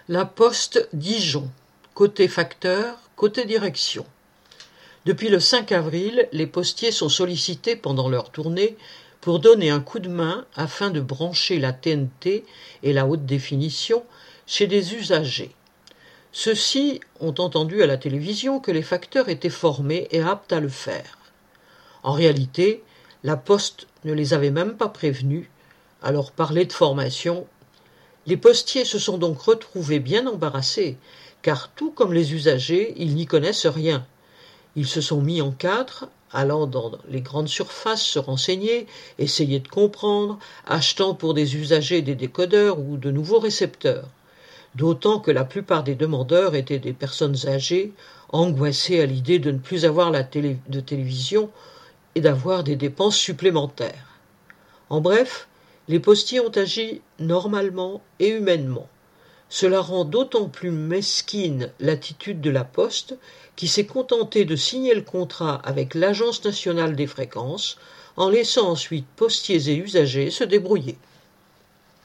La Poste Dijon, côté facteur, côté direction. Depuis le 5 avril, les postiers sont sollicités pendant leur tournée pour donner un coup de main afin de brancher la TNT et la haute définition chez des usagers. Ceux-ci ont entendu à la télévision que les facteurs étaient formés et aptes à le faire. En réalité, la Poste ne les avait même pas prévenus, alors parler de formation. Les postiers se sont donc retrouvés bien embarrassés, car tout comme les usagers, ils n'y connaissent rien. Ils se sont mis en quatre, allant dans les grandes surfaces se renseigner, essayer de comprendre, achetant pour des usagers des décodeurs ou de nouveaux récepteurs. D'autant que la plupart des demandeurs étaient des personnes âgées, angoissées à l'idée de ne plus avoir de télévision et d'avoir des dépenses supplémentaires. En bref, les postiers ont agi normalement et humainement. Cela rend d'autant plus mesquine l'attitude de la Poste, qui s'est contentée de signer le contrat avec l'Agence nationale des fréquences, en laissant ensuite postiers et usagers se débrouiller.